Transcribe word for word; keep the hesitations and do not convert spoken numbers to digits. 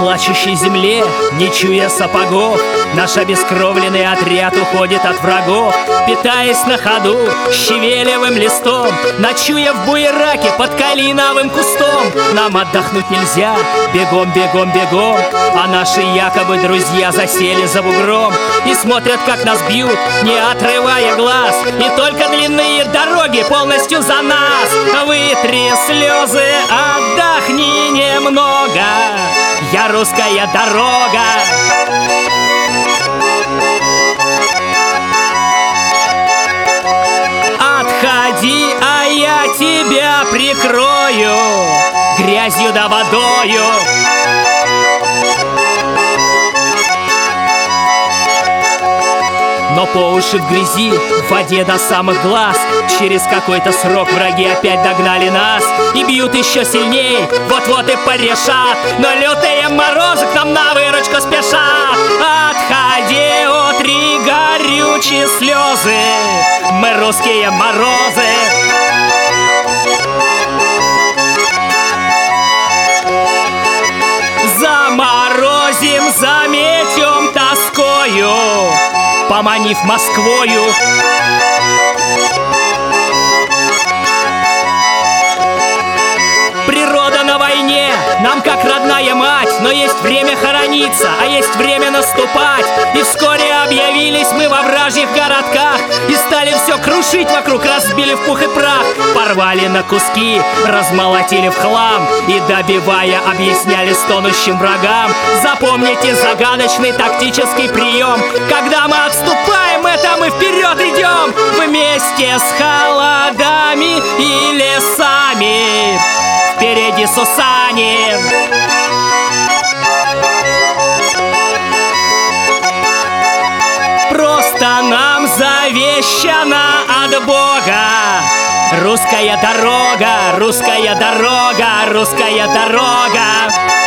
плачущей земле, не чуя сапогов, наш обескровленный отряд уходит от врагов, питаясь на ходу щавелевым листом, ночуя в буераке под калиновым кустом. Нам отдохнуть нельзя, бегом, бегом, бегом, а наши якобы друзья засели за бугром и смотрят, как нас бьют, не отрывая глаз. И только длинные дороги полностью за нас. Вытри слезы, отдохни немного, я русская дорога. Отходи, а я тебя прикрою грязью да водою. Но по уши в грязи, в воде до самых глаз. Через какой-то срок враги опять догнали нас и бьют еще сильней, вот-вот и порешат. Но лютые морозы к нам на выручку спешат. Отходи, утри горючие слезы, мы русские морозы. Заморозим, заметем тоскою, поманив Москвою. Природа на войне нам как родная мать, но есть время хорониться, а есть время наступать. И вскоре объявились мы во вражьих городках и стали все крушить вокруг, разбили в пух и прах. Порвали на куски, размолотили в хлам и, добивая, объясняли стонущим врагам: запомните загадочный тактический прием. Когда мы отступаем, это мы вперед идем вместе с холодами и лесами, впереди Сусанин. Просто нам завещана от Бога русская дорога, русская дорога, русская дорога.